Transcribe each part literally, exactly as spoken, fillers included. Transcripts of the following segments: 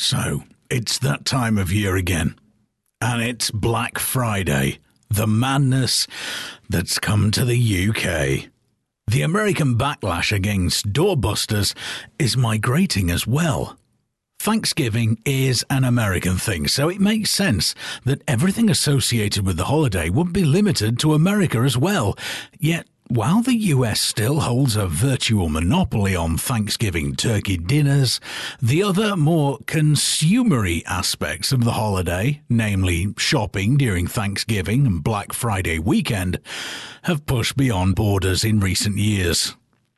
So, it's that time of year again. And it's Black Friday, the madness that's come to the U K. The American backlash against doorbusters is migrating as well. Thanksgiving is an American thing, so it makes sense that everything associated with the holiday would be limited to America as well. Yet, while the U S still holds a virtual monopoly on Thanksgiving turkey dinners, the other more consumery aspects of the holiday, namely shopping during Thanksgiving and Black Friday weekend, have pushed beyond borders in recent years.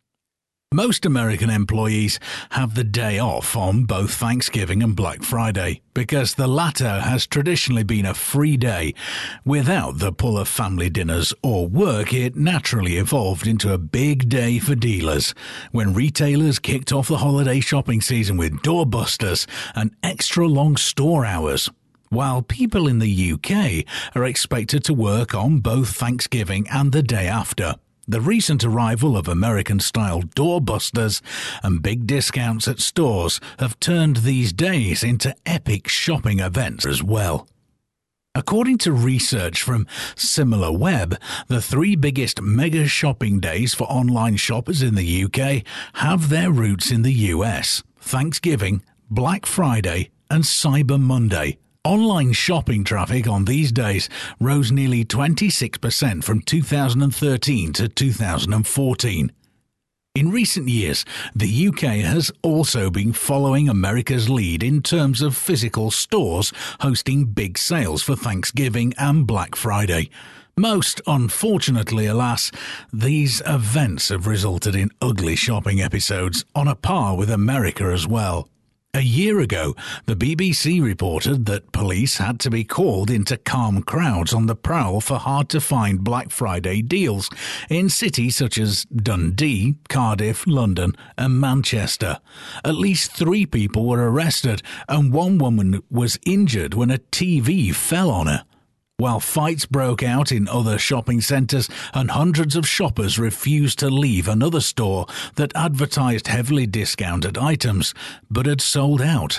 Most American employees have the day off on both Thanksgiving and Black Friday because the latter has traditionally been a free day. Without the pull of family dinners or work, it naturally evolved into a big day for dealers when retailers kicked off the holiday shopping season with doorbusters and extra long store hours. While people in the U K are expected to work on both Thanksgiving and the day after. The recent arrival of American-style doorbusters and big discounts at stores have turned these days into epic shopping events as well. According to research from SimilarWeb, the three biggest mega shopping days for online shoppers in the U K have their roots in the U S: Thanksgiving, Black Friday, and Cyber Monday. Online shopping traffic on these days rose nearly twenty-six percent from two thousand thirteen to two thousand fourteen. In recent years, the U K has also been following America's lead in terms of physical stores hosting big sales for Thanksgiving and Black Friday. Most unfortunately, alas, these events have resulted in ugly shopping episodes on a par with America as well. A year ago, the B B C reported that police had to be called in to calm crowds on the prowl for hard-to-find Black Friday deals in cities such as Dundee, Cardiff, London and Manchester. At least three people were arrested and one woman was injured when a T V fell on her. While fights broke out in other shopping centres and hundreds of shoppers refused to leave another store that advertised heavily discounted items but had sold out.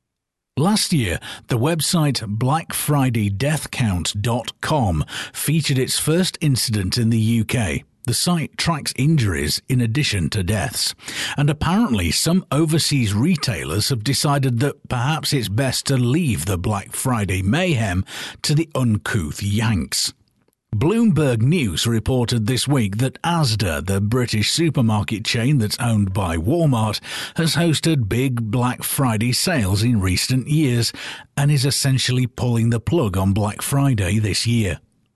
Last year, the website black friday death count dot com featured its first incident in the U K. The site tracks injuries in addition to deaths, and apparently some overseas retailers have decided that perhaps it's best to leave the Black Friday mayhem to the uncouth Yanks. Bloomberg News reported this week that Asda, the British supermarket chain that's owned by Walmart, has hosted big Black Friday sales in recent years and is essentially pulling the plug on Black Friday this year.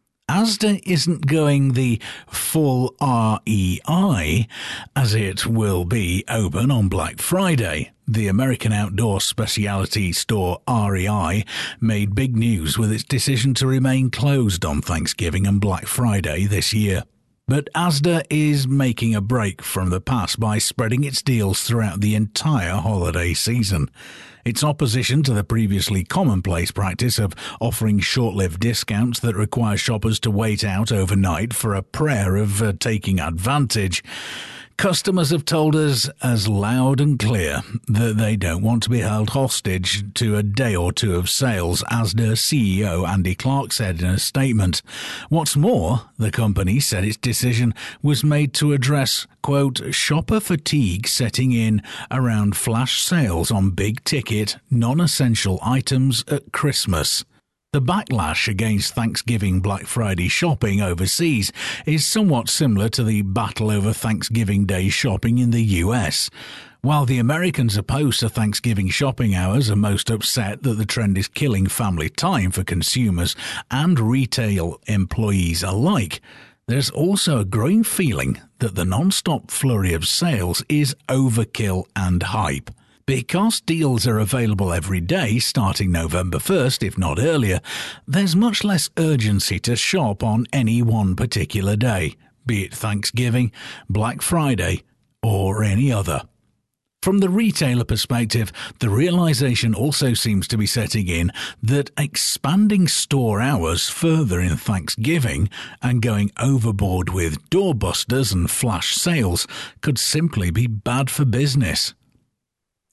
Asda isn't going the full R E I, as it will be open on Black Friday. The American outdoor specialty store R E I made big news with its decision to remain closed on Thanksgiving and Black Friday this year. But Asda is making a break from the past by spreading its deals throughout the entire holiday season. Its opposition to the previously commonplace practice of offering short-lived discounts that require shoppers to wait out overnight for a prayer of uh, taking advantage. Customers have told us as loud and clear that they don't want to be held hostage to a day or two of sales, Asda C E O Andy Clark said in a statement. What's more, the company said its decision was made to address, quote, shopper fatigue setting in around flash sales on big-ticket, non-essential items at Christmas. The backlash against Thanksgiving Black Friday shopping overseas is somewhat similar to the battle over Thanksgiving Day shopping in the U S. While the Americans opposed to Thanksgiving shopping hours are most upset that the trend is killing family time for consumers and retail employees alike, there's also a growing feeling that the non-stop flurry of sales is overkill and hype. Because deals are available every day starting November first, if not earlier, there's much less urgency to shop on any one particular day, be it Thanksgiving, Black Friday, or any other. From the retailer perspective, the realization also seems to be setting in that expanding store hours further in Thanksgiving and going overboard with doorbusters and flash sales could simply be bad for business.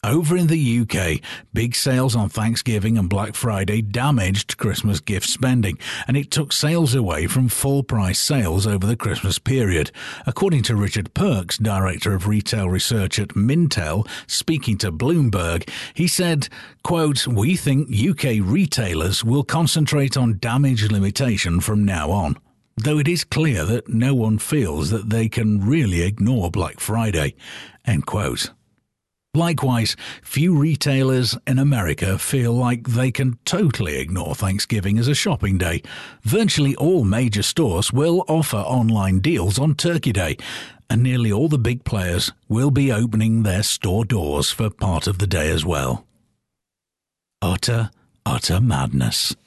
Over in the U K, big sales on Thanksgiving and Black Friday damaged Christmas gift spending, and it took sales away from full-price sales over the Christmas period. According to Richard Perks, Director of Retail Research at Mintel, speaking to Bloomberg, he said, quote, "We think U K retailers will concentrate on damage limitation from now on, though it is clear that no one feels that they can really ignore Black Friday," end quote. Likewise, few retailers in America feel like they can totally ignore Thanksgiving as a shopping day. Virtually all major stores will offer online deals on Turkey Day, and nearly all the big players will be opening their store doors for part of the day as well. Utter, utter madness.